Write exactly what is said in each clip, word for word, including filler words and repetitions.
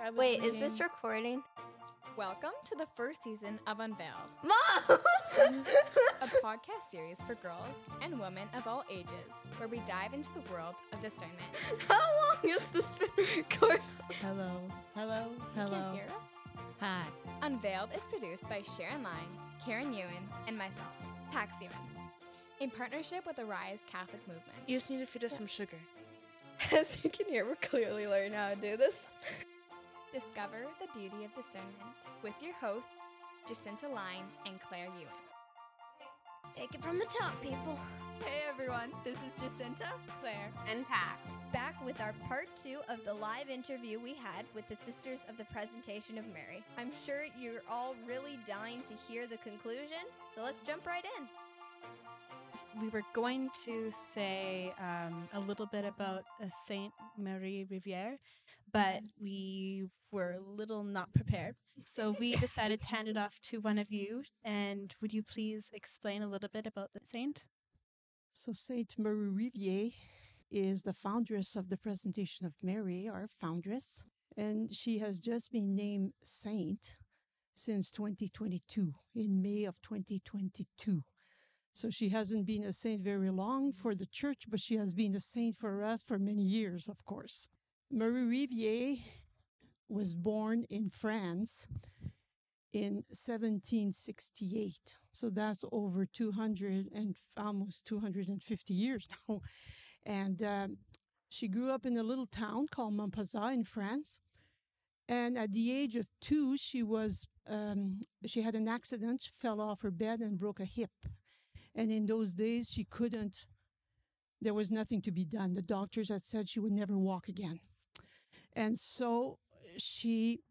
I was Wait, reading... is this recording? Welcome to the first season of Unveiled, Mom! a podcast series for girls and women of all ages, where we dive into the world of discernment. How long has this been recorded? Hello, hello, You hello. can't hear us? Hi. Unveiled is produced by Sharon Line, Karen Ewan, and myself, Pax Ewan, in partnership with the Rise Catholic Movement. You just need to feed us some sugar. As you can hear, we're clearly learning how to do this. Discover the beauty of discernment with your hosts, Jacinta Line and Claire Ewan. Take it from the top, people. Hey everyone, this is Jacinta, Claire, and Pax. back with our part two of the live interview we had with the Sisters of the Presentation of Mary. I'm sure you're all really dying to hear the conclusion, so let's jump right in. We were going to say um, a little bit about uh, Saint Marie Riviere, but we were a little not prepared. So we decided to hand it off to one of you. And would you please explain a little bit about the saint? So Saint Marie Riviere is the foundress of the Presentation of Mary, our foundress, and she has just been named saint since twenty twenty-two, in May of twenty twenty-two. So she hasn't been a saint very long for the church, but she has been a saint for us for many years, of course. Marie Riviere was born in France in seventeen sixty-eight. So that's over two hundred and almost two hundred fifty years now. And um, she grew up in a little town called Montpezat in France. And at the age of two, she was um, she had an accident, fell off her bed and broke a hip. And in those days, she couldn't, there was nothing to be done. The doctors had said she would never walk again. And so she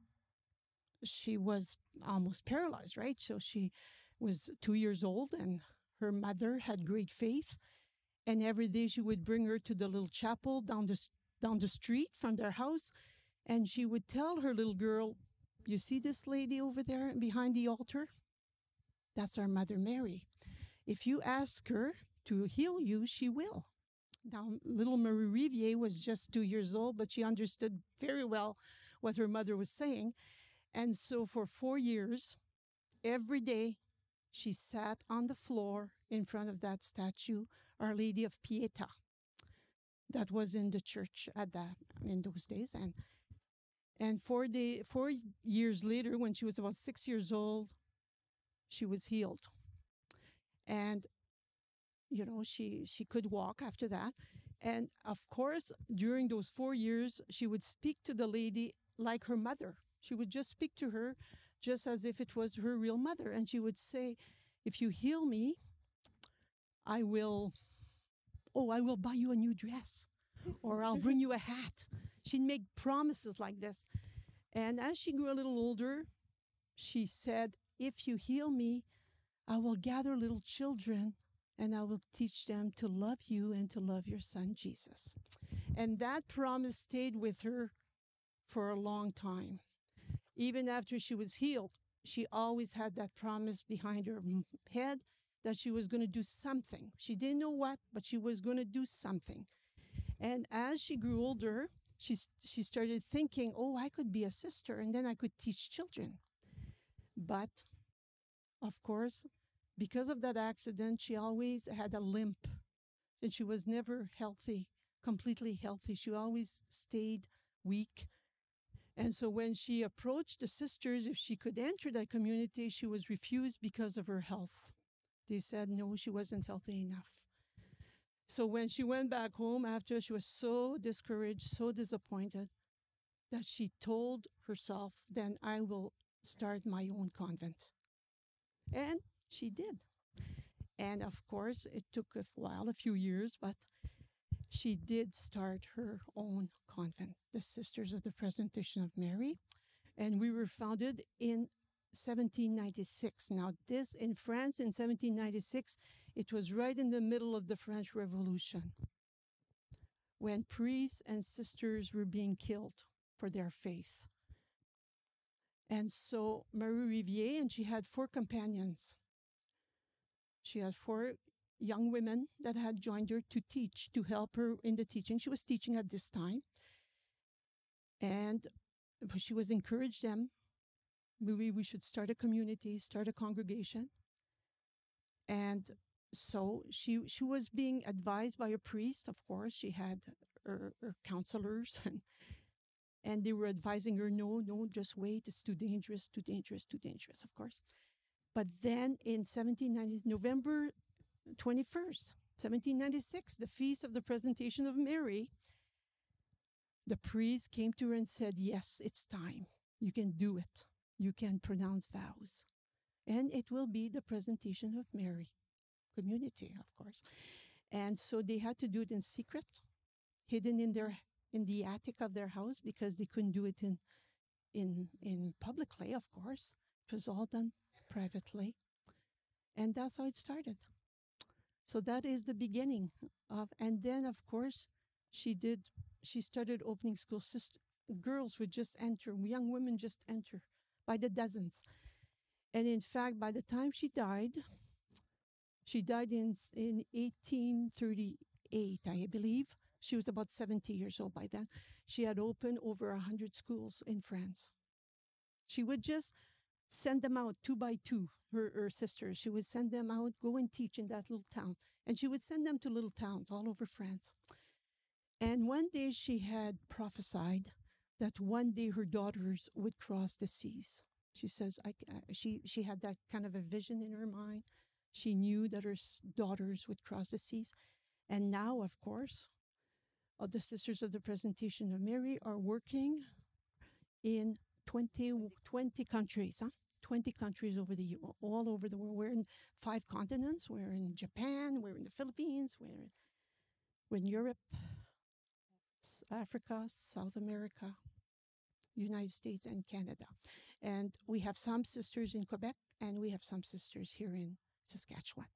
she was almost paralyzed, right? So she was two years old, and her mother had great faith. And every day she would bring her to the little chapel down the, down the street from their house. And she would tell her little girl, you see this lady over there behind the altar? That's our Mother Mary. If you ask her to heal you, she will. Now, little Marie Riviere was just two years old, but she understood very well what her mother was saying. And so for four years, every day, she sat on the floor in front of that statue, Our Lady of Pietà. That was in the church at that in those days. And and four day, four years later, when she was about six years old, she was healed. And, you know, she, she could walk after that. And, of course, during those four years, she would speak to the lady like her mother. She would just speak to her just as if it was her real mother. And she would say, if you heal me, I will, oh, I will buy you a new dress. Or I'll bring you a hat. She'd make promises like this. And as she grew a little older, she said, if you heal me, I will gather little children and I will teach them to love you and to love your son, Jesus. And that promise stayed with her for a long time. Even after she was healed, she always had that promise behind her head that she was going to do something. She didn't know what, but she was going to do something. And as she grew older, she, she started thinking, oh, I could be a sister and then I could teach children. But, of course, because of that accident, she always had a limp, and she was never healthy, completely healthy. She always stayed weak. And so when she approached the sisters, if she could enter that community, she was refused because of her health. They said, no, she wasn't healthy enough. So when she went back home after, she was so discouraged, so disappointed, that she told herself, then I will start my own convent. And she did. And of course, it took a while, a few years, but she did start her own convent, the Sisters of the Presentation of Mary. And we were founded in seventeen ninety-six. Now, this in France in seventeen ninety-six, it was right in the middle of the French Revolution, when priests and sisters were being killed for their faith. And so Marie Riviere, and she had four companions. She had four young women that had joined her to teach, to help her in the teaching. She was teaching at this time. And but she was encouraged them. Maybe we should start a community, start a congregation. And so she she was being advised by a priest, of course. She had her, her counselors, and, and they were advising her, no, no, just wait. It's too dangerous, too dangerous, too dangerous, of course. But then in seventeen ninety, November twenty-first, seventeen ninety-six, the feast of the Presentation of Mary, the priest came to her and said, yes, it's time. You can do it. You can pronounce vows. And it will be the Presentation of Mary community, of course. And so they had to do it in secret, hidden in their in the attic of their house, because they couldn't do it in in in publicly, of course. It was all done privately. And that's how it started. So that is the beginning of, and then of course she did she started opening school. Sister, girls would just enter, young women just enter by the dozens. And in fact, by the time she died, she died in in eighteen thirty-eight, I believe. She was about seventy years old by then. She had opened over one hundred schools in France. She would just send them out two by two, her, her sisters. She would send them out, go and teach in that little town. And she would send them to little towns all over France. And one day she had prophesied that one day her daughters would cross the seas. She says, I, uh, she, she had that kind of a vision in her mind. She knew that her s- daughters would cross the seas. And now, of course, uh, the Sisters of the Presentation of Mary are working in twenty, twenty countries, huh? twenty countries over the all over the world. We're in five continents. We're in Japan. We're in the Philippines. We're in, we're in Europe, S- Africa, South America, United States, and Canada. And we have some sisters in Quebec, and we have some sisters here in Saskatchewan.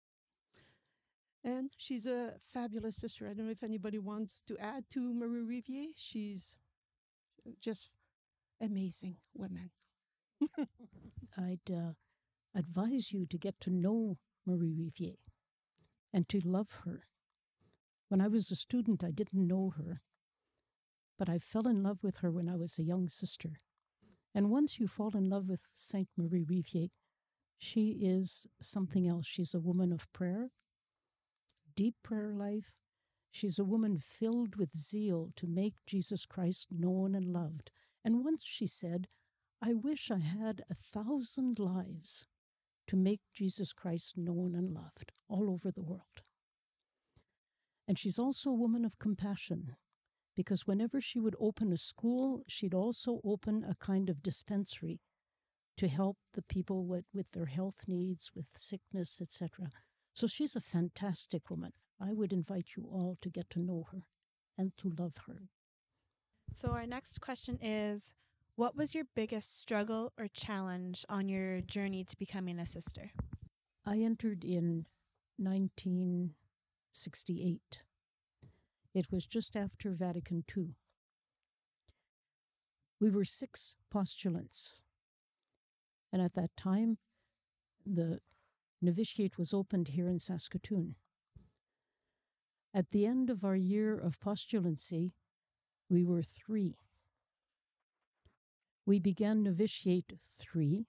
And she's a fabulous sister. I don't know if anybody wants to add to Marie Rivier. She's just amazing woman. I'd uh, advise you to get to know Marie Rivier and to love her. When I was a student, I didn't know her, but I fell in love with her when I was a young sister. And once you fall in love with Sainte Marie Rivier, she is something else. She's a woman of prayer, deep prayer life. She's a woman filled with zeal to make Jesus Christ known and loved. And once she said, I wish I had a thousand lives to make Jesus Christ known and loved all over the world. And she's also a woman of compassion, because whenever she would open a school, she'd also open a kind of dispensary to help the people with, with their health needs, with sickness, et cetera. So she's a fantastic woman. I would invite you all to get to know her and to love her. So our next question is, what was your biggest struggle or challenge on your journey to becoming a sister? I entered in nineteen sixty-eight. It was just after Vatican Two. We were six postulants. And at that time, the novitiate was opened here in Saskatoon. At the end of our year of postulancy, we were three. We began novitiate three.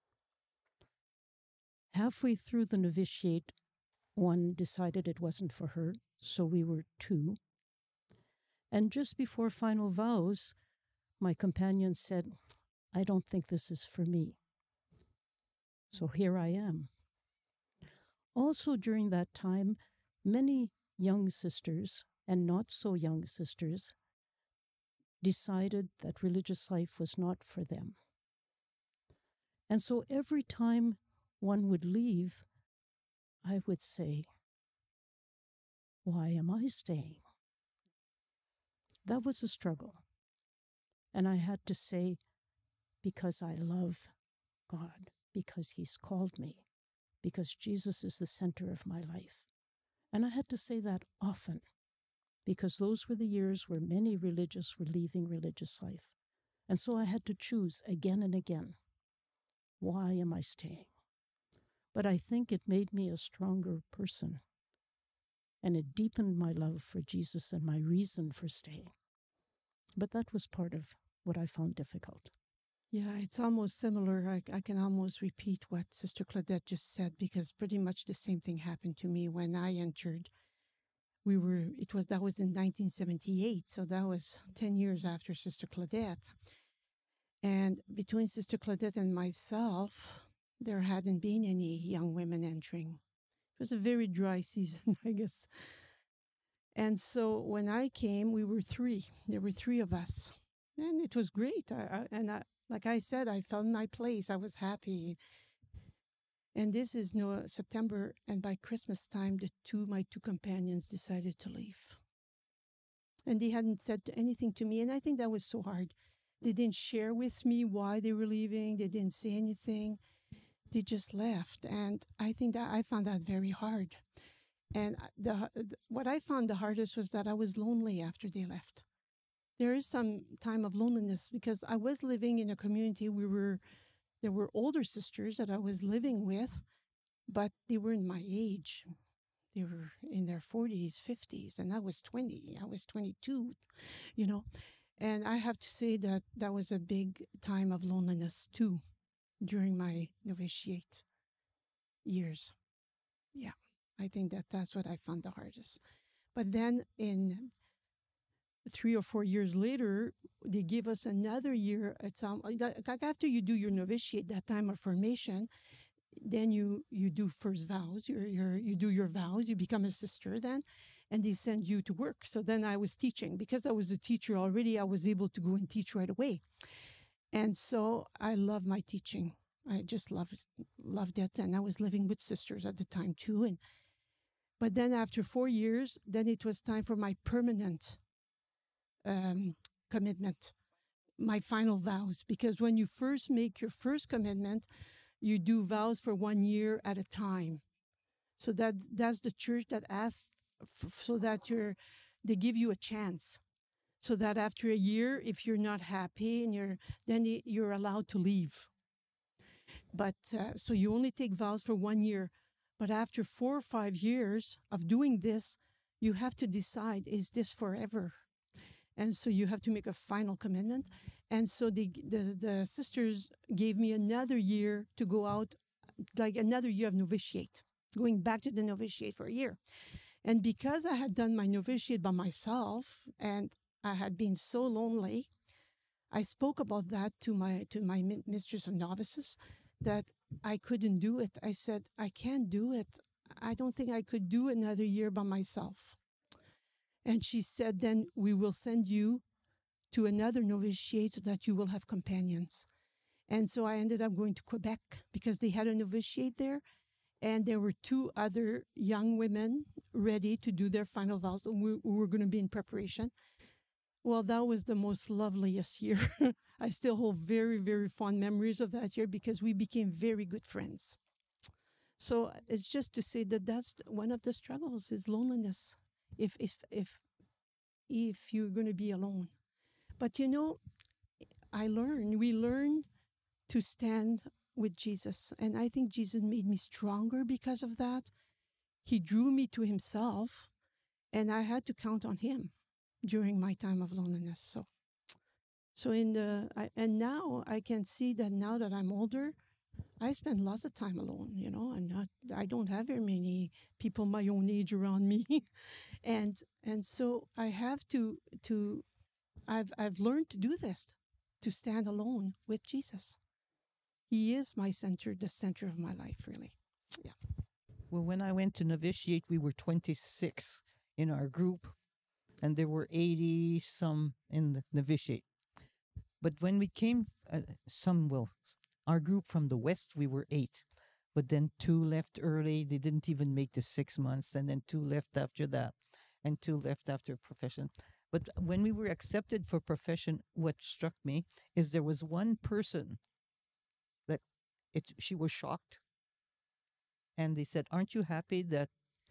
Halfway through the novitiate, one decided it wasn't for her, so we were two. And just before final vows, my companion said, I don't think this is for me. So here I am. Also during that time, many young sisters and not so young sisters decided that religious life was not for them. And so every time one would leave, I would say, why am I staying? That was a struggle. And I had to say, because I love God, because He's called me, because Jesus is the center of my life. And I had to say that often, because those were the years where many religious were leaving religious life. And so I had to choose again and again, why am I staying? But I think it made me a stronger person, and it deepened my love for Jesus and my reason for staying. But that was part of what I found difficult. Yeah, it's almost similar. I, I can almost repeat what Sister Claudette just said, because pretty much the same thing happened to me when I entered. We were, it was, that was in nineteen seventy-eight. So that was ten years after Sister Claudette. And between Sister Claudette and myself, there hadn't been any young women entering. It was a very dry season, I guess. And so when I came, we were three. There were three of us. And it was great. I, I, and I, like I said, I found my place. I was happy. And this is no September, and by Christmas time, the two my two companions decided to leave. And they hadn't said anything to me, and I think that was so hard. They didn't share with me why they were leaving. They didn't say anything. They just left, and I think that I found that very hard. And the, the what I found the hardest was that I was lonely after they left. There is some time of loneliness because I was living in a community. We were there were older sisters that I was living with, but they weren't my age. They were in their forties, fifties, and I was twenty. I was twenty-two, you know. And I have to say that that was a big time of loneliness too during my novitiate years. Yeah, I think that that's what I found the hardest. But then in three or four years later, they give us another year. It's um, like after you do your novitiate, that time of formation, then you you do first vows. You're, you're, you do your vows. You become a sister then, and they send you to work. So then I was teaching. Because I was a teacher already, I was able to go and teach right away. And so I love my teaching. I just loved, loved it. And I was living with sisters at the time too. And But then after four years, then it was time for my permanent um, commitment, my final vows. Because when you first make your first commitment, you do vows for one year at a time. So that, that's the church that asks f- so that you're, they give you a chance. So that after a year, if you're not happy, and you're then you're allowed to leave. But uh, so you only take vows for one year. But after four or five years of doing this, you have to decide, is this forever? And so you have to make a final commitment. And so the, the, the sisters gave me another year to go out, like another year of novitiate, going back to the novitiate for a year. And because I had done my novitiate by myself and I had been so lonely, I spoke about that to my to my mistress of novices, that I couldn't do it. I said, I can't do it. I don't think I could do another year by myself. And she said, then we will send you to another novitiate so that you will have companions. And so I ended up going to Quebec because they had a novitiate there. And there were two other young women ready to do their final vows. We, we were going to be in preparation. Well, that was the most loveliest year. I still hold very, very fond memories of that year because we became very good friends. So it's just to say that that's one of the struggles is loneliness. If if if if you're going to be alone, but you know, I learned. We learn to stand with Jesus, and I think Jesus made me stronger because of that. He drew me to Himself, and I had to count on Him during my time of loneliness. So, so in the I, and now I can see that now that I'm older, I spend lots of time alone. You know, I'm not. I don't have very many people my own age around me, and and so I have to to. I've I've learned to do this, to stand alone with Jesus. He is my center, the center of my life, really. Yeah. Well, when I went to novitiate, we were twenty-six in our group, and there were eighty some in the novitiate. But when we came, uh, some, well, our group from the west, we were eight. But then two left early. They didn't even make the six months. And then two left after that. And two left after profession. But when we were accepted for profession, what struck me is there was one person that it she was shocked. And they said, aren't you happy that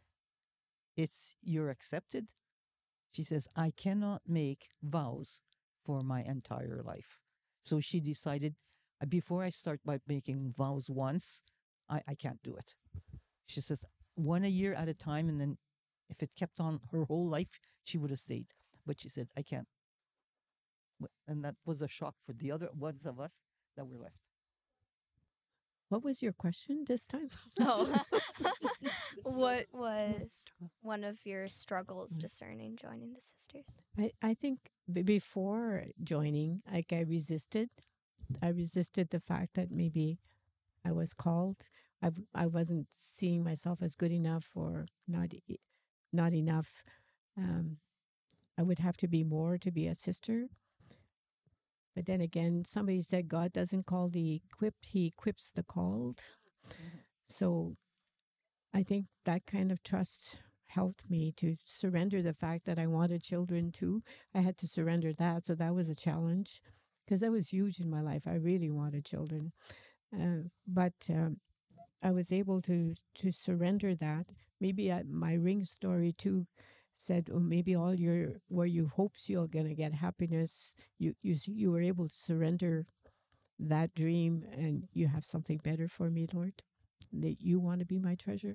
it's you're accepted? She says, I cannot make vows for my entire life. So she decided, uh, before I start by making vows once, I, I can't do it. She says, one a year at a time, and then if it kept on her whole life, she would have stayed. But she said, I can't. W- And that was a shock for the other ones of us that were left. What was your question this time? Oh. What was one of your struggles discerning joining the sisters? I, I think b- before joining, like I resisted. I resisted the fact that maybe I was called. I, w- I wasn't seeing myself as good enough or not e- not enough. Um, I would have to be more to be a sister. But then again, somebody said God doesn't call the equipped, he equips the called. So I think that kind of trust helped me to surrender the fact that I wanted children too. I had to surrender that. So that was a challenge because that was huge in my life. I really wanted children. Uh, but um, I was able to to surrender that. Maybe I, my ring story too said, or maybe all your where you hopes you're gonna get happiness, you you s- you were able to surrender that dream, and you have something better for me, Lord. That you want to be my treasure.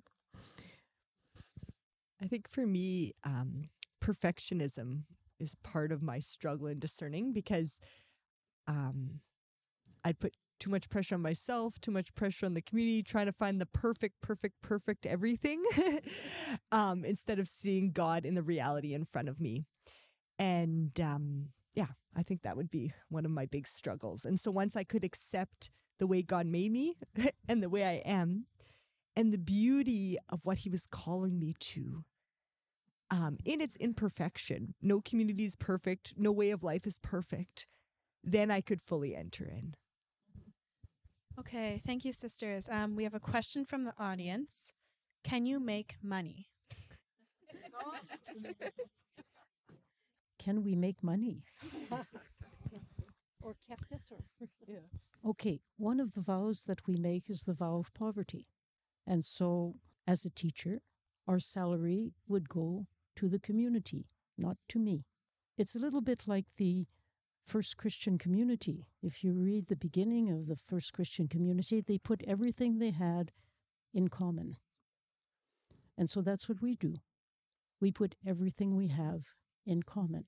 I think for me, um, perfectionism is part of my struggle in discerning because um, I'd put too much pressure on myself, too much pressure on the community, trying to find the perfect, perfect, perfect everything um, instead of seeing God in the reality in front of me. And um, yeah, I think that would be one of my big struggles. And so once I could accept the way God made me and the way I am, and the beauty of what he was calling me to, um, in its imperfection, no community is perfect, no way of life is perfect, then I could fully enter in. Okay, thank you, sisters. Um, we have a question from the audience. Can you make money? Can we make money? Or kept it? Or Yeah. Okay, one of the vows that we make is the vow of poverty. And so, as a teacher, our salary would go to the community, not to me. It's a little bit like the First Christian Community. If you read the beginning of the First Christian Community, they put everything they had in common. And so that's what we do. We put everything we have in common.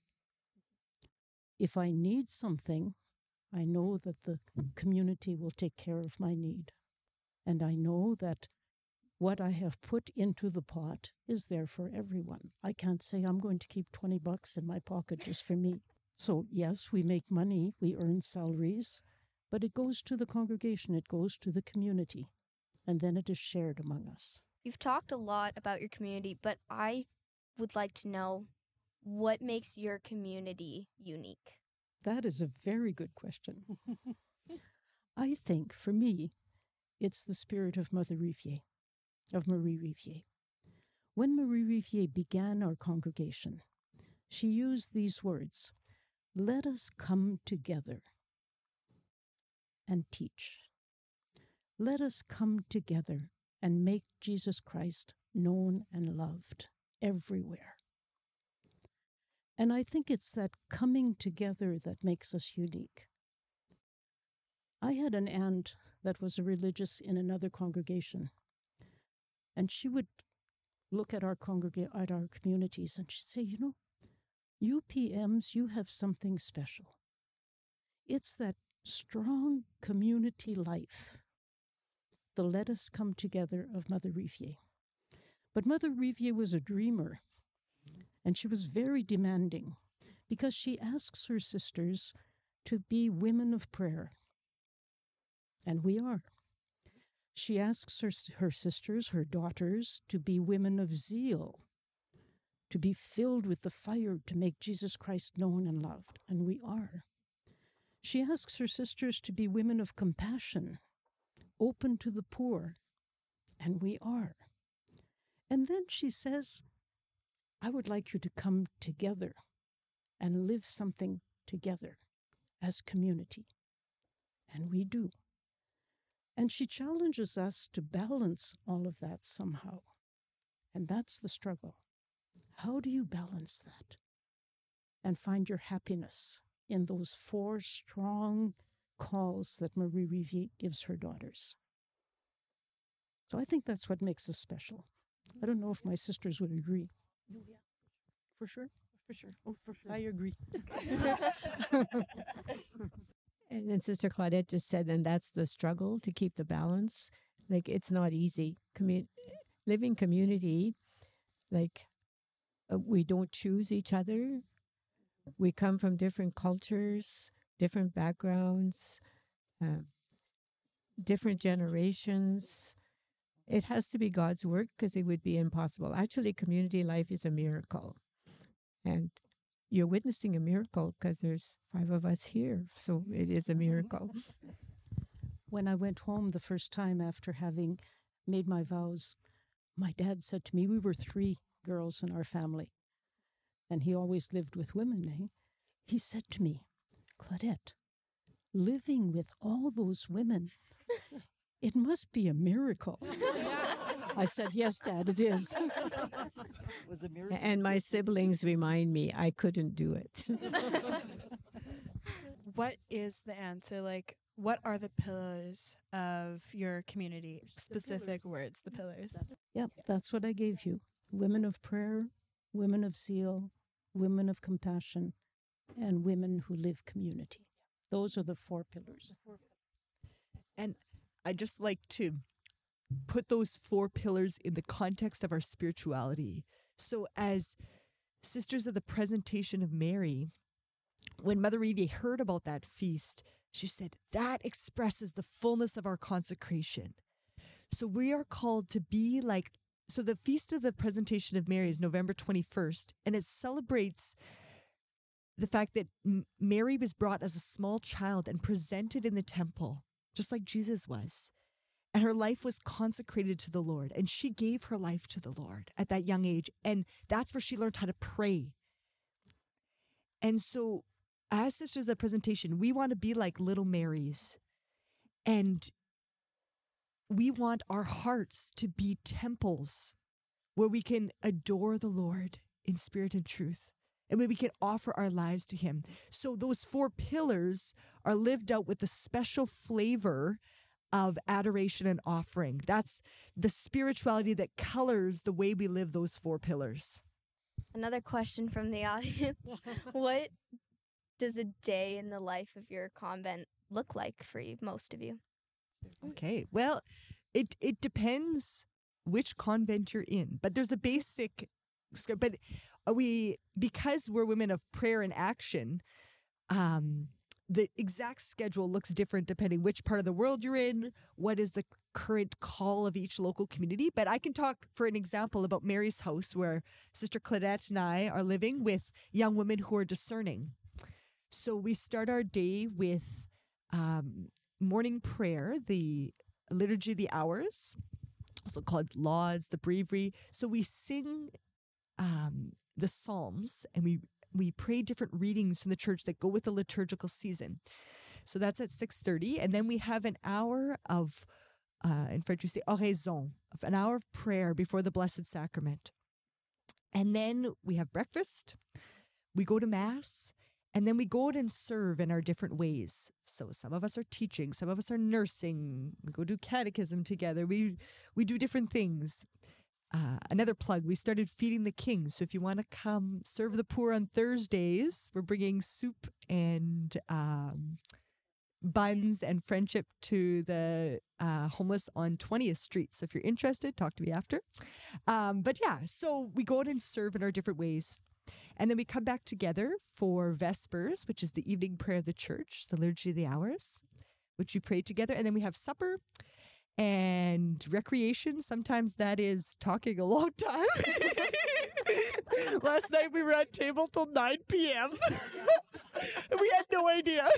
If I need something, I know that the community will take care of my need. And I know that what I have put into the pot is there for everyone. I can't say I'm going to keep twenty bucks in my pocket just for me. So yes, we make money, we earn salaries, but it goes to the congregation, it goes to the community, and then it is shared among us. You've talked a lot about your community, but I would like to know what makes your community unique. That is a very good question. I think for me, it's the spirit of Mother Riviere, of Marie Riviere. When Marie Riviere began our congregation, she used these words, "Let us come together and teach. Let us come together and make Jesus Christ known and loved everywhere." And I think it's that coming together that makes us unique. I had an aunt that was a religious in another congregation, and she would look at our congrega- at our communities, and she'd say, "You know, you P Ms, you have something special. It's that strong community life, the let us come together of Mother Riviere." But Mother Riviere was a dreamer, and she was very demanding because she asks her sisters to be women of prayer. And we are. She asks her, her sisters, her daughters, to be women of zeal, to be filled with the fire to make Jesus Christ known and loved. And we are. She asks her sisters to be women of compassion, open to the poor. And we are. And then she says, "I would like you to come together and live something together as community." And we do. And she challenges us to balance all of that somehow. And that's the struggle. How do you balance that and find your happiness in those four strong calls that Marie Riviere gives her daughters? So I think that's what makes us special. I don't know if my sisters would agree. For sure. For sure. Oh, for sure. I agree. And then Sister Claudette just said, and that's the struggle to keep the balance. Like, it's not easy. Commu- living community, like, uh, we don't choose each other. We come from different cultures, different backgrounds, uh, different generations. It has to be God's work because it would be impossible. Actually, community life is a miracle. And you're witnessing a miracle because there's five of us here. So it is a miracle. When I went home the first time after having made my vows, my dad said to me, we were three girls in our family, and he always lived with women. Eh? He said to me, Claudette, living with all those women, it must be a miracle. I said, yes, Dad, it is. Was a miracle. And my siblings remind me I couldn't do it. What is the answer? Like, what are the pillars of your community? Specific words, the pillars. Yep, that's what I gave you. Women of prayer, women of zeal, women of compassion, and women who live community. Those are the four pillars. And I just like to put those four pillars in the context of our spirituality. So as Sisters of the Presentation of Mary, when Mother Evie heard about that feast, she said, that expresses the fullness of our consecration. So we are called to be like, so the Feast of the Presentation of Mary is November twenty-first, and it celebrates the fact that M- Mary was brought as a small child and presented in the temple, just like Jesus was. And her life was consecrated to the Lord. And she gave her life to the Lord at that young age. And that's where she learned how to pray. And so as Sisters of the Presentation, we want to be like little Marys. And we want our hearts to be temples where we can adore the Lord in spirit and truth, and where we can offer our lives to him. So those four pillars are lived out with the special flavor of adoration and offering. That's the spirituality that colors the way we live those four pillars. Another question from the audience. What does a day in the life of your convent look like for you, most of you? Okay, well, it it depends which convent you're in, but there's a basic script. But are we, because we're women of prayer and action, um, the exact schedule looks different depending which part of the world you're in, what is the current call of each local community. But I can talk, for an example, about Mary's House, where Sister Claudette and I are living with young women who are discerning. So we start our day with um, morning prayer, the Liturgy of the Hours, also called Lauds, the Breviary. So we sing um, the Psalms, and we we pray different readings from the church that go with the liturgical season. So that's at six thirty. And then we have an hour of, uh, in French we say oraison, of an hour of prayer before the Blessed Sacrament. And then we have breakfast, we go to Mass, and then we go out and serve in our different ways. So some of us are teaching, some of us are nursing, we go do catechism together, we we do different things. Uh, another plug, we started Feeding the King. So if you want to come serve the poor on Thursdays, we're bringing soup and um, buns and friendship to the uh, homeless on twentieth Street. So if you're interested, talk to me after. Um, but yeah, so we go out and serve in our different ways. And then we come back together for Vespers, which is the evening prayer of the church, the Liturgy of the Hours, which we pray together. And then we have supper and recreation. Sometimes that is talking a long time. Last night we were at table till nine p.m. We had no idea.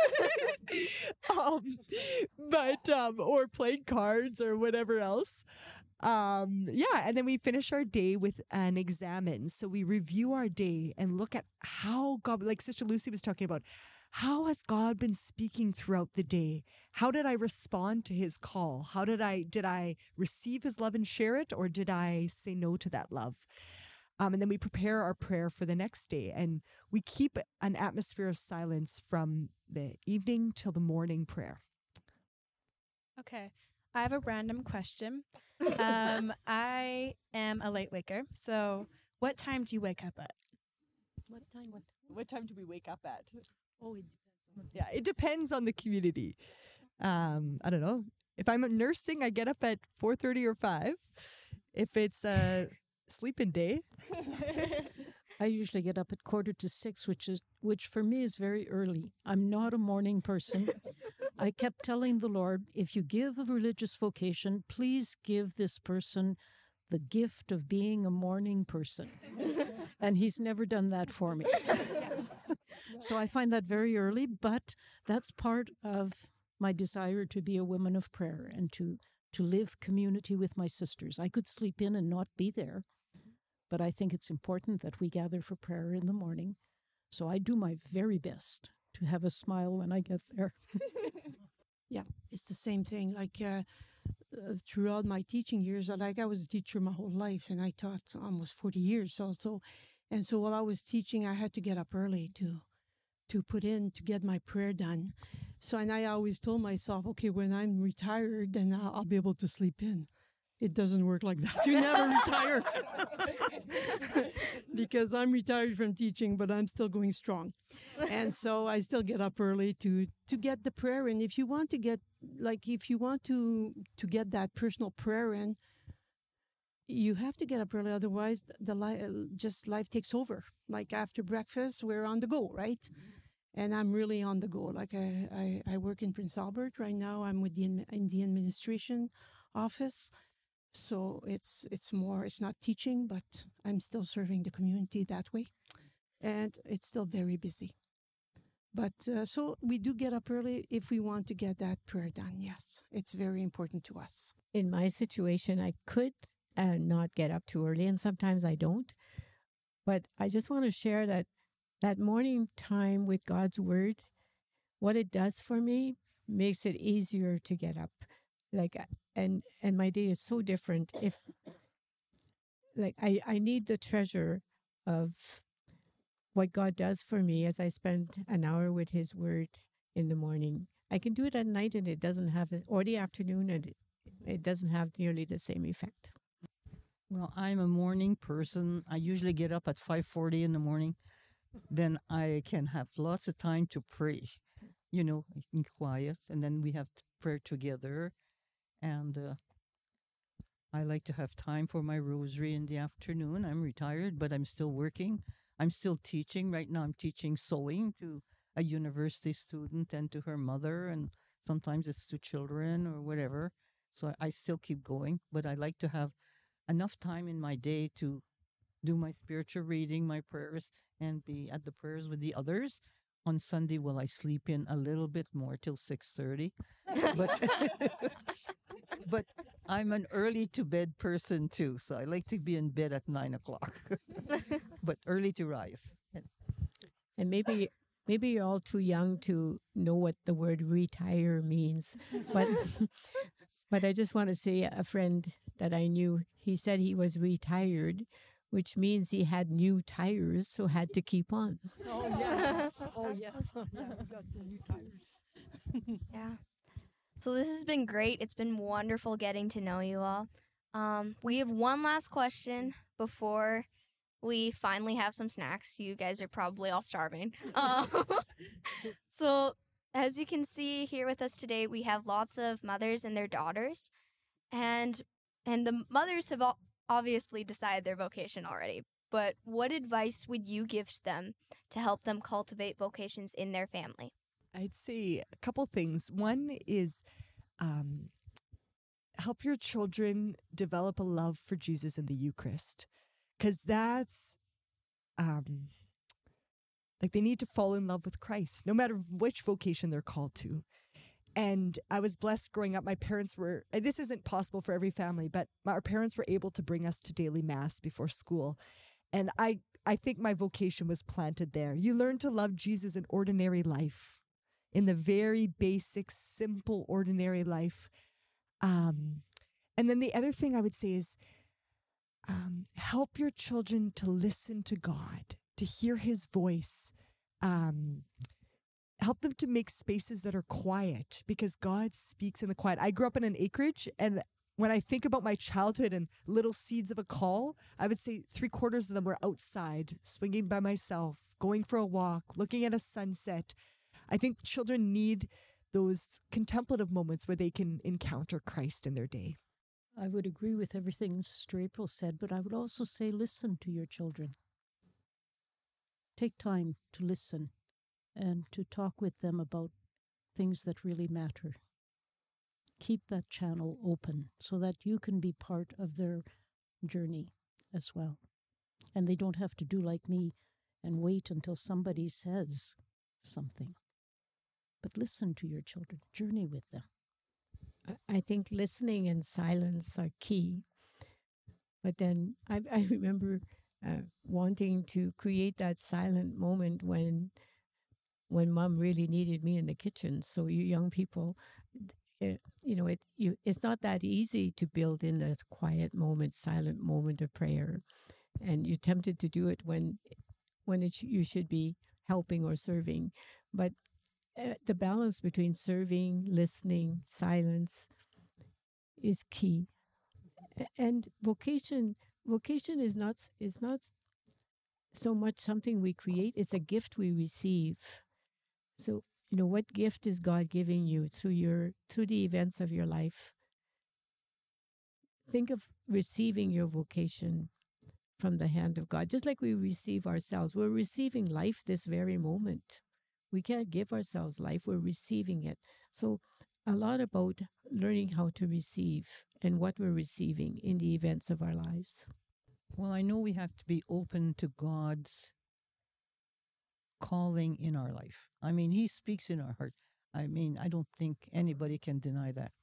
um, but, um, or playing cards or whatever else. Um, yeah, and then we finish our day with an examine. So we review our day and look at how God, like Sister Lucy was talking about, how has God been speaking throughout the day? How did I respond to his call? How did I, did I receive his love and share it, or did I say no to that love? Um, and then we prepare our prayer for the next day, and we keep an atmosphere of silence from the evening till the morning prayer. Okay. I have a random question. Um, I am a late waker. So what time do you wake up at? What time? What? What time do we wake up at? Oh, it depends. On Yeah, it depends on the community. Um, I don't know. If I'm nursing, I get up at four thirty or five. If it's a sleeping day, I usually get up at quarter to six, which is which for me is very early. I'm not a morning person. I kept telling the Lord, if you give a religious vocation, please give this person the gift of being a morning person. And he's never done that for me. So I find that very early, but that's part of my desire to be a woman of prayer and to, to live community with my sisters. I could sleep in and not be there, but I think it's important that we gather for prayer in the morning. So I do my very best to have a smile when I get there. Yeah, it's the same thing. Like uh, uh, throughout my teaching years, uh, like I was a teacher my whole life, and I taught almost forty years also. And so while I was teaching, I had to get up early to to put in to get my prayer done. So and I always told myself, okay, when I'm retired, then I'll, I'll be able to sleep in. It doesn't work like that. You never retire. Because I'm retired from teaching, but I'm still going strong. And so I still get up early to to get the prayer in. If you want to get, like, if you want to to get that personal prayer in, you have to get up early. Otherwise, the li- just life takes over. Like after breakfast, we're on the go, right? And I'm really on the go. Like I, I, I work in Prince Albert right now. I'm with the in, in the administration office. So it's it's more, it's not teaching, but I'm still serving the community that way. And it's still very busy. But uh, so we do get up early if we want to get that prayer done. Yes, it's very important to us. In my situation, I could uh, not get up too early, and sometimes I don't. But I just want to share that that morning time with God's word, what it does for me makes it easier to get up. Like, and and my day is so different. If like I, I need the treasure of what God does for me as I spend an hour with His Word in the morning. I can do it at night and it doesn't have the, or the afternoon, and it, it doesn't have nearly the same effect. Well, I'm a morning person. I usually get up at five forty in the morning. Then I can have lots of time to pray, you know, in quiet. And then we have prayer together. And uh, I like to have time for my rosary in the afternoon. I'm retired, but I'm still working. I'm still teaching. Right now I'm teaching sewing to a university student and to her mother. And sometimes it's to children or whatever. So I, I still keep going. But I like to have enough time in my day to do my spiritual reading, my prayers, and be at the prayers with the others. On Sunday, will I sleep in a little bit more till six thirty? But but I'm an early to bed person too, so I like to be in bed at nine o'clock. But early to rise. And maybe maybe you're all too young to know what the word retire means. But but I just want to say, a friend that I knew, he said he was retired, which means he had new tires, so had to keep on. Oh, yeah. Oh, yes. Yeah, we got some new tires. Yeah. So this has been great. It's been wonderful getting to know you all. Um, we have one last question before we finally have some snacks. You guys are probably all starving. Um, so as you can see here with us today, we have lots of mothers and their daughters. And and the mothers have all obviously decided their vocation already. But what advice would you give to them to help them cultivate vocations in their family? I'd say a couple things. One is um, help your children develop a love for Jesus and the Eucharist, because that's um, like they need to fall in love with Christ, no matter which vocation they're called to. And I was blessed growing up. My parents were, this isn't possible for every family, but my, our parents were able to bring us to daily mass before school. And I, I think my vocation was planted there. You learn to love Jesus in ordinary life, in the very basic, simple, ordinary life. Um, and then the other thing I would say is um, help your children to listen to God, to hear His voice. Um, help them to make spaces that are quiet, because God speaks in the quiet. I grew up in an acreage, and when I think about my childhood and little seeds of a call, I would say three quarters of them were outside, swinging by myself, going for a walk, looking at a sunset. I think children need those contemplative moments where they can encounter Christ in their day. I would agree with everything Sister April said, but I would also say listen to your children. Take time to listen and to talk with them about things that really matter. Keep that channel open so that you can be part of their journey as well. And they don't have to do like me and wait until somebody says something. But listen to your children, journey with them. I- I think listening and silence are key. But then I, I remember uh, wanting to create that silent moment when when mom really needed me in the kitchen. So you young people, uh, you know, it you it's not that easy to build in a quiet moment, silent moment of prayer, and you're tempted to do it when when it sh- you should be helping or serving, but uh, the balance between serving, listening, silence is key. A- And vocation vocation is not s- is not s- so much something we create, it's a gift we receive. So, you know, what gift is God giving you through your through the events of your life? Think of receiving your vocation from the hand of God, just like we receive ourselves. We're receiving life this very moment. We can't give ourselves life, we're receiving it. So, a lot about learning how to receive and what we're receiving in the events of our lives. Well, I know we have to be open to God's calling in our life. I mean, He speaks in our heart. I mean, I don't think anybody can deny that.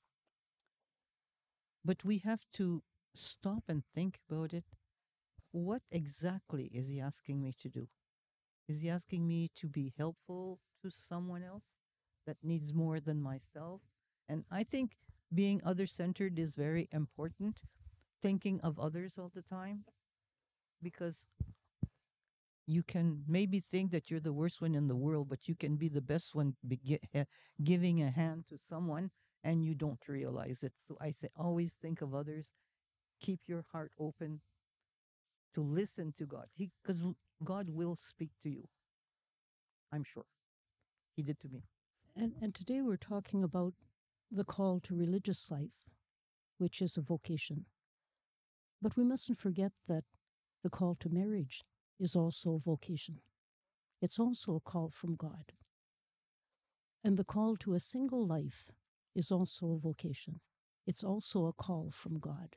But we have to stop and think about it. What exactly is He asking me to do? Is He asking me to be helpful to someone else that needs more than myself? And I think being other centered is very important, thinking of others all the time, because you can maybe think that you're the worst one in the world, but you can be the best one be gi- eh, giving a hand to someone and you don't realize it. So I say, always think of others, keep your heart open to listen to God. He, because God will speak to you. I'm sure He did to me. And, and today we're talking about the call to religious life, which is a vocation. But we mustn't forget that the call to marriage is also a vocation. It's also a call from God. And the call to a single life is also a vocation. It's also a call from God.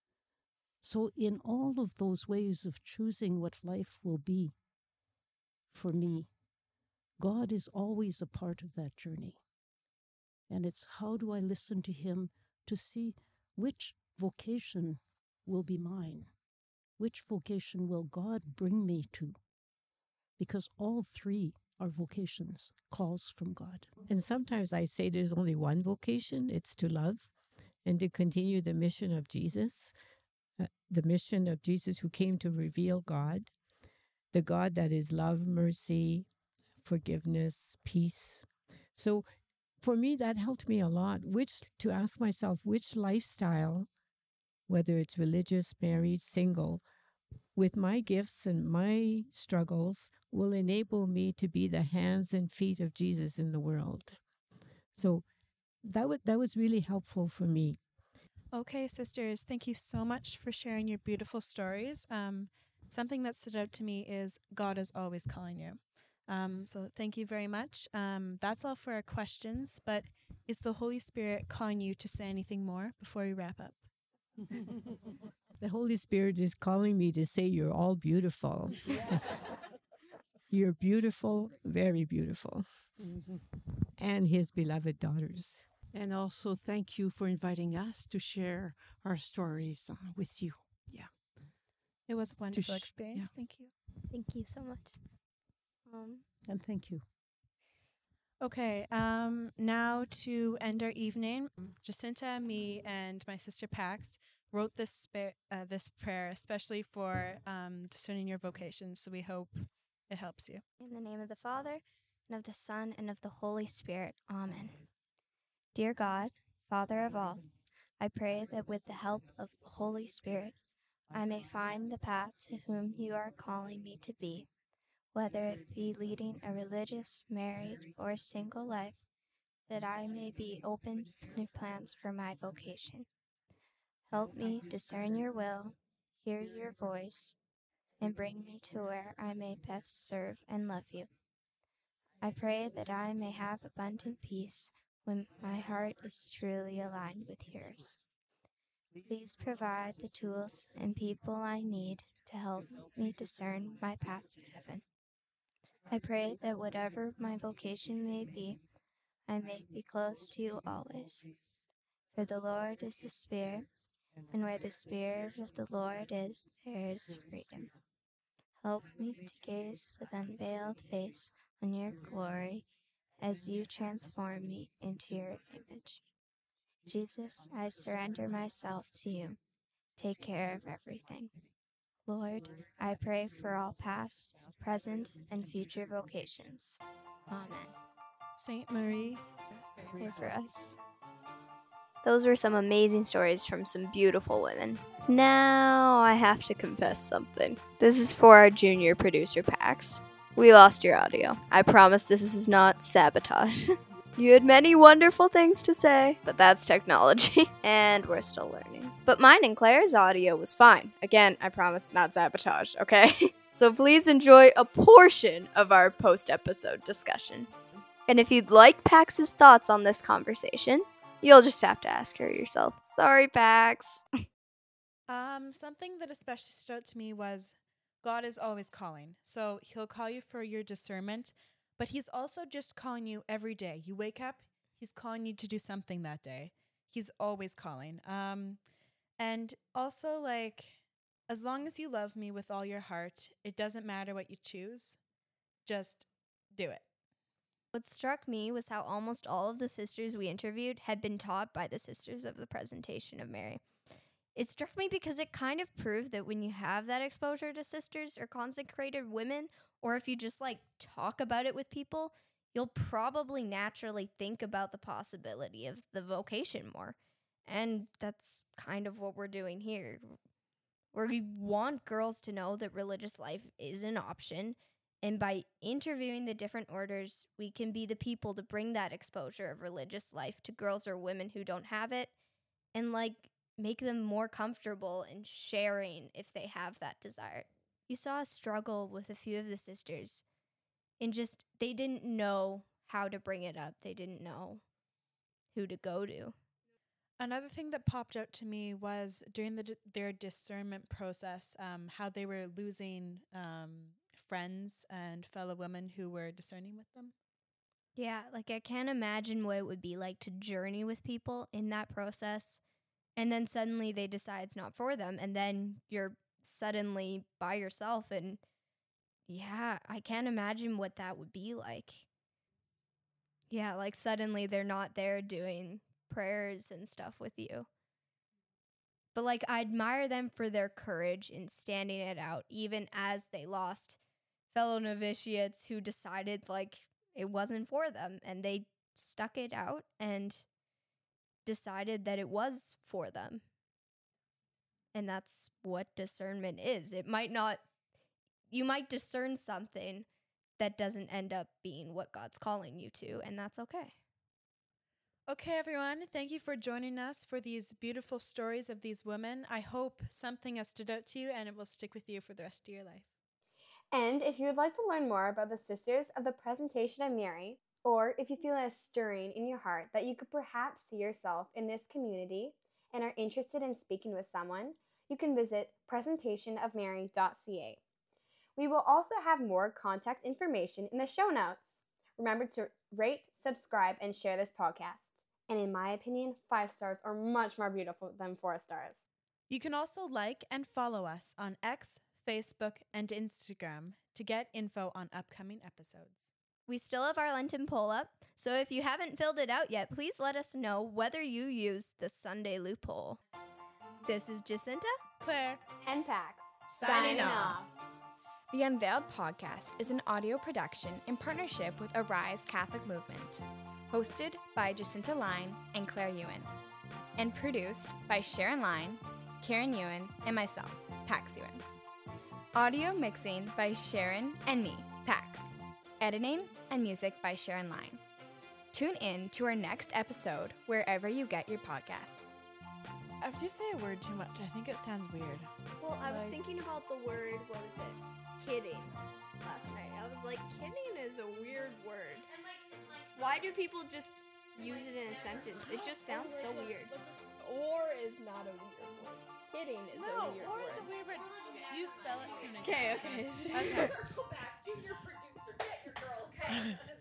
So in all of those ways of choosing what life will be for me, God is always a part of that journey. And it's how do I listen to Him to see which vocation will be mine? Which vocation will God bring me to? Because all three are vocations, calls from God. And sometimes I say there's only one vocation, it's to love and to continue the mission of Jesus, uh, the mission of Jesus who came to reveal God, the God that is love, mercy, forgiveness, peace. So for me, that helped me a lot, which to ask myself which lifestyle, whether it's religious, married, single, with my gifts and my struggles, will enable me to be the hands and feet of Jesus in the world. So that was that was really helpful for me. Okay, sisters, thank you so much for sharing your beautiful stories. Um, something that stood out to me is God is always calling you. Um, so thank you very much. Um, that's all for our questions, but is the Holy Spirit calling you to say anything more before we wrap up? The Holy Spirit is calling me to say you're all beautiful. You're beautiful, very beautiful, and His beloved daughters. And also, thank you for inviting us to share our stories uh, with you. Yeah. It was a wonderful sh- experience. Thank you. Thank you so much. Um, And thank you. Okay, um, now to end our evening, Jacinta, me, and my sister Pax wrote this spa- uh, this prayer especially for um, discerning your vocation. So we hope it helps you. In the name of the Father, and of the Son, and of the Holy Spirit. Amen. Dear God, Father of all, I pray that with the help of the Holy Spirit, I may find the path to whom you are calling me to be, whether it be leading a religious, married, or single life, that I may be open to new plans for my vocation. Help me discern your will, hear your voice, and bring me to where I may best serve and love you. I pray that I may have abundant peace when my heart is truly aligned with yours. Please provide the tools and people I need to help me discern my path to heaven. I pray that whatever my vocation may be, I may be close to you always. For the Lord is the Spirit, and where the Spirit of the Lord is, there is freedom. Help me to gaze with unveiled face on your glory as you transform me into your image. Jesus, I surrender myself to you. Take care of everything. Lord, I pray for all past, present, and future vocations. Amen. Saint Marie, Pray for us. Those were some amazing stories from some beautiful women. Now I have to confess something. This is for our junior producer, Pax. We lost your audio. I promise this is not sabotage. You had many wonderful things to say, but that's technology, and we're still learning. But mine and Claire's audio was fine. Again, I promise not sabotage, okay? So please enjoy a portion of our post-episode discussion. And if you'd like Pax's thoughts on this conversation, you'll just have to ask her yourself. Sorry, Pax. Um, something that especially stood out to me was God is always calling. So he'll call you for your discernment, but he's also just calling you every day. You wake up, he's calling you to do something that day. He's always calling. Um, and also, like, as long as you love me with all your heart, it doesn't matter what you choose. Just do it. What struck me was how almost all of the sisters we interviewed had been taught by the Sisters of the Presentation of Mary. It struck me because it kind of proved that when you have that exposure to sisters or consecrated women, or if you just like talk about it with people, you'll probably naturally think about the possibility of the vocation more. And that's kind of what we're doing here. We want girls to know that religious life is an option. And by interviewing the different orders, we can be the people to bring that exposure of religious life to girls or women who don't have it, and like make them more comfortable in sharing if they have that desire. You saw a struggle with a few of the sisters, and just they didn't know how to bring it up. They didn't know who to go to. Another thing that popped out to me was during the d- their discernment process, um, how they were losing um, friends and fellow women who were discerning with them. Yeah, like I can't imagine what it would be like to journey with people in that process, and then suddenly they decide it's not for them, and then you're suddenly by yourself, and yeah, I can't imagine what that would be like. Yeah, like suddenly they're not there doing prayers and stuff with you. But like I admire them for their courage in standing it out, even as they lost fellow novitiates who decided like it wasn't for them, and they stuck it out and decided that it was for them. And that's what discernment is. It might not, you might discern something that doesn't end up being what God's calling you to, and that's okay. Okay, everyone, thank you for joining us for these beautiful stories of these women. I hope something has stood out to you and it will stick with you for the rest of your life. And if you would like to learn more about the Sisters of the Presentation of Mary, or if you feel a stirring in your heart that you could perhaps see yourself in this community and are interested in speaking with someone, you can visit presentation of mary dot c a. We will also have more contact information in the show notes. Remember to rate, subscribe, and share this podcast. And in my opinion, five stars are much more beautiful than four stars. You can also like and follow us on X, Facebook, and Instagram to get info on upcoming episodes. We still have our Lenten poll up, so if you haven't filled it out yet, please let us know whether you use the Sunday loophole. This is Jacinta, Claire, and Pax, Signing off. The Unveiled Podcast is an audio production in partnership with Arise Catholic Movement, hosted by Jacinta Line and Claire Ewan. and produced by Sharon Line, Karen Ewan, and myself, Pax Ewan. Audio mixing by Sharon and me, Pax. Editing and music by Sharon Line. Tune in to our next episode wherever you get your podcasts. If you say a word too much, I think it sounds weird. Well, I was Like- thinking about the word, what was it? Kidding. Last night. I was like, kidding is a weird word. Why do people just use it in a sentence? It just sounds so weird. Or is not a weird word. Kidding is No, a weird or word. is a weird word. You spell it to me. Okay, okay. Okay. Go back, junior producer, get your girls.